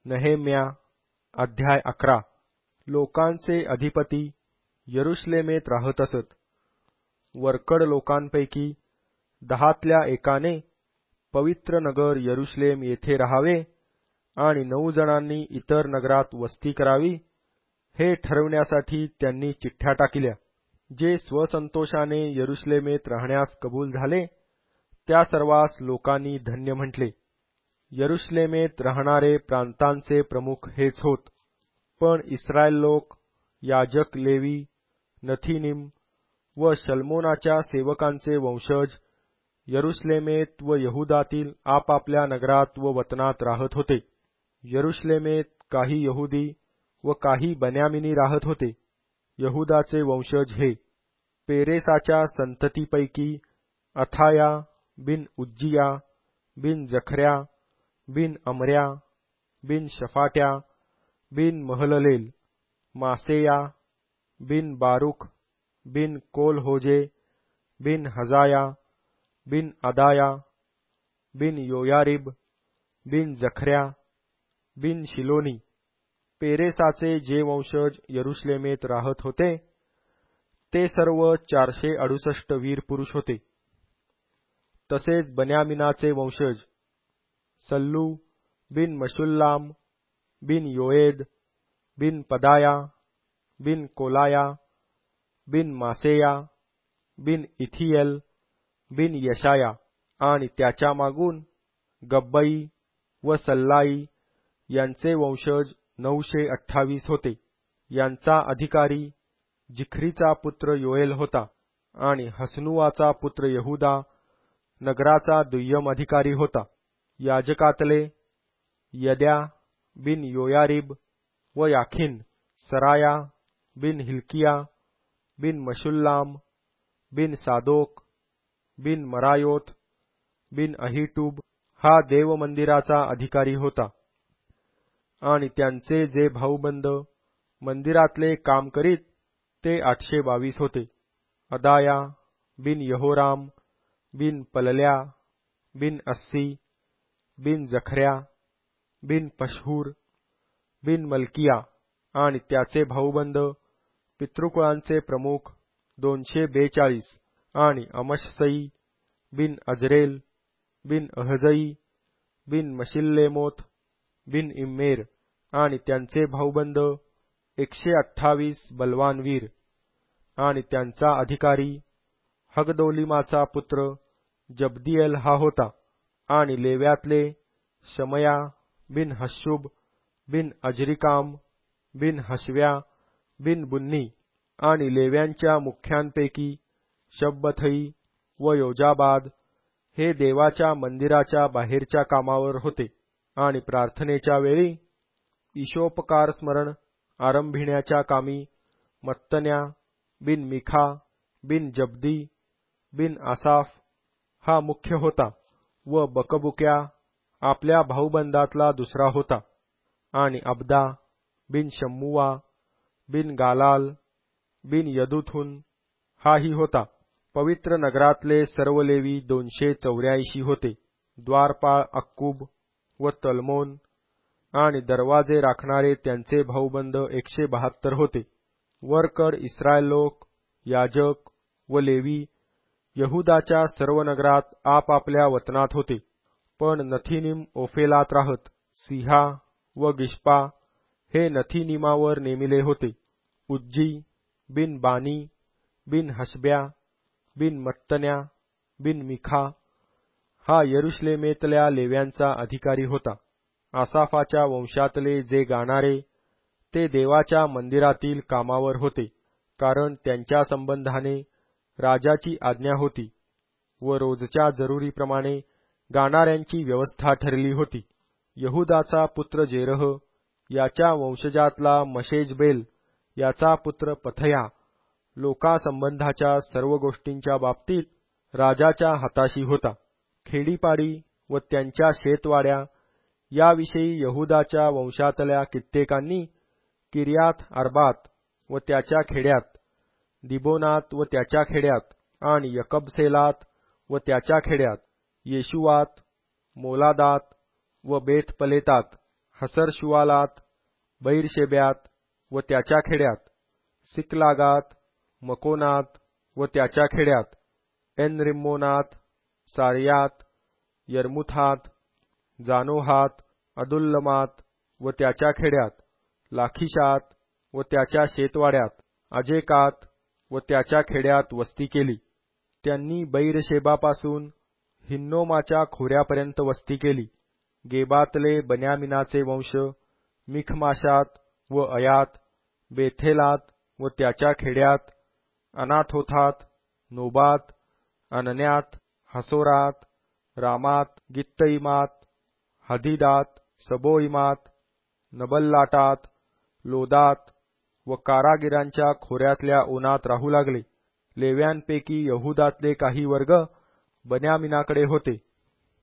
नहेम्या अध्याय 11. लोकांचे अधिपती यरुशलेमेत राहत असत. वरकड लोकांपैकी 10तल्या एकाने पवित्र नगर यरुशलेम येथे राहावे आणि 9 जणांनी इतर नगरात वस्ती करावी, हे ठरविण्यासाठी त्यांनी चिठ्ठ्या टाकिल्या. जे स्वसंतोषाने यरुशलेमेत राहण्यास कबूल झाले, त्या सर्वांस लोकांनी धन्य म्हटले. यरुशलेमेत राहणारे प्रांतांचे प्रमुख हेच होत. पण इस्रायल लोक, याजक लेवी, नथीनिम व शल्मोनाच्या सेवकांचे वंशज यरुशलेमेत व यहुदातील आपापल्या नगरात व वतनात राहत होते. यरुशलेमेत काही यहुदी व काही बन्यामिनी राहत होते. यहुदाचे वंशज हे: पेरेसाच्या संततीपैकी अथाया बिन उज्जिया बिन जखर्या बिन अमर्या बिन शफाट्या बिन महललेल, मासेया बिन बारूक बिन कोलहोजे बिन हजाया बिन अदाया बिन योयारिब बिन जखर्या बिन शिलोनी. पेरेसाचे जे वंशज यरुशलेमेत राहत होते, ते सर्व 468 वीर पुरुष होते. तसेच बन्यामिनाचे वंशज सल्लू बिन मशुल्लाम बिन योएद बिन पदाया बिन कोलाया बिन मासेया बिन इथिएल बिन यशाया आणि त्याच्या मागून गब्बई व सल्लाई यांचे वंशज 928 होते. यांचा अधिकारी जिख्रीचा पुत्र योएल होता आणि हसनुआचा पुत्र यहुदा नगराचा दुय्यम अधिकारी होता. याजकातले यद्या बिन योयारिब व याखीन सराया बिन हिल्किया बिन मशुल्लाम बिन सादोक बिन मरायोत बिन अहिटूब हा देवमंदिराचा अधिकारी होता. आणि त्यांचे जे भाऊबंद मंदिरातले काम करीत, ते 822 होते. अदाया बिन यहोराम बिन पलल्या बिन अस्सी बिन जखर्या बिन पशहूर बिन मल्किया आणि त्याचे भाऊबंद पितृकुळांचे प्रमुख 242 आणि अमशसई बिन अजरेल बिन अहजई बिन मशिल्लेमोत बिन इम्मेर आणि त्यांचे भाऊबंद 128 बलवान वीर. आणि त्यांचा अधिकारी हगदोलिमाचा पुत्र जब्दिएल हा होता. आणि लेव्यातले शमया बिन हशुब बिन अजरिकाम बिन हशव्या बिन बुन्नी आणि लेव्यांच्या मुख्यांपैकी शब्बथई व योजाबाद हे देवाच्या मंदिराच्या बाहेरच्या कामावर होते. आणि प्रार्थनेच्या वेळी ईशोपकार स्मरण आरंभिण्याच्या कामी मत्तन्या बिन मिखा बिन जब्दी बिन आसाफ हा मुख्य होता व बकबुक्या आपल्या भाऊबंदातला दुसरा होता. आणि अब्दा बिन शम्मुआ बिन गालाल बिन यदुथून हाही होता. पवित्र नगरातले सर्व लेवी 284 होते. द्वारपाळ अक्कूब व तल्मोन आणि दरवाजे राखणारे त्यांचे भाऊबंद 172 होते. वरकड इस्रायल लोक, याजक व लेवी यहुदाच्या सर्व नगरात आपापल्या वतनात होते. पण नथीनिम ओफेलात राहत. सिहा व गिश्पा हे नथीनिमावर नेमिले होते. उज्जी बिन बानी बिन हशब्या बिन मत्तन्या बिन मिखा हा यरुशलेमेतल्या लेव्यांचा अधिकारी होता. आसाफाच्या वंशातले जे गाणारे, ते देवाच्या मंदिरातील कामावर होते, कारण त्यांच्या संबंधाने राजाची आज्ञा होती व रोजच्या जरुरीप्रमाणे गाणाऱ्यांची व्यवस्था ठरली होती. यहुदाचा पुत्र जेरह याच्या वंशजातला मशेजबेल याचा पुत्र पथया लोकासंबंधाच्या सर्व गोष्टींच्या बाबतीत राजाच्या हाताशी होता. खेडीपाडी व त्यांच्या शेतवाड्या याविषयी यहुदाच्या वंशातल्या कित्येकांनी किर्यात अर्बात व त्याच्या खेड्यात, दिबोनात व त्याच्या खेड्यात आणि यकबसेलात व त्याच्या खेड्यात, येशुवात, मोलादात व बेतपलेतात हसरशुआलात, बैरशेब्यात व त्याच्या खेड्यात, सिकलागात, मकोनात व त्याच्या खेड्यात, एनरिम्मोनात, सारियात, यर्मुथात, जानोहात, अदुल्लमात व त्याच्या खेड्यात, लाखिशात व त्याच्या शेतवाड्यात, अजेकात व त्याच्या खेड्यात वस्ती केली. त्यांनी बैरशेबापासून हिन्नोमाच्या खोऱ्यापर्यंत वस्ती केली. गेबातले बन्यामिनाचे वंश मिखमाशात व अयात, बेथेलात व त्याच्या खेड्यात, अनाथोथात, नोबात, अनन्यात, हसोरात, रामात, गित्तइमात, हदीदात, सबोइमात, नबल्लाटात, लोदात व कारागिरांच्या खोऱ्यातल्या उन्हात राहू लागले. लेव्यांपैकी यहुदातले काही वर्ग बन्यामिनाकडे होते.